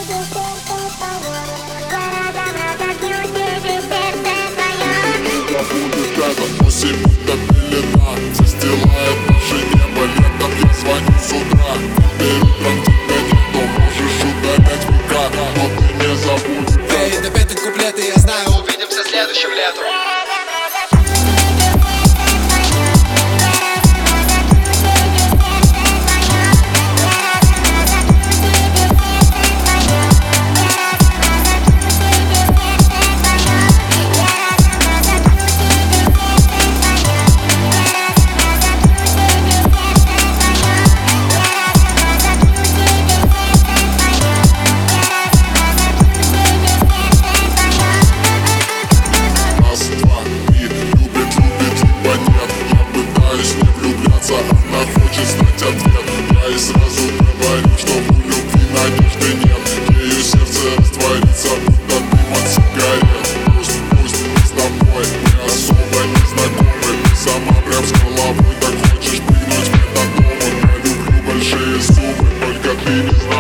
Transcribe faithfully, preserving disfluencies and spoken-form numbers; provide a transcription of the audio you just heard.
Осень будто пелена застилает наше небо. Летом я звоню с утра, теперь утром тебя нет, но можешь удалять ВК, но ты не забудь. Эй, допеть куплеты, я знаю, увидимся следующим летом. Она хочет знать ответ. Я ей сразу говорю, что у любви надежды нет. Ею сердце растворится, будто дым от сигарет. Пусть, пусть мы с тобой не особо не знакомы. Ты сама прям с головой так хочешь прыгнуть мне на дом. Я люблю большие суммы, только ты не знаешь.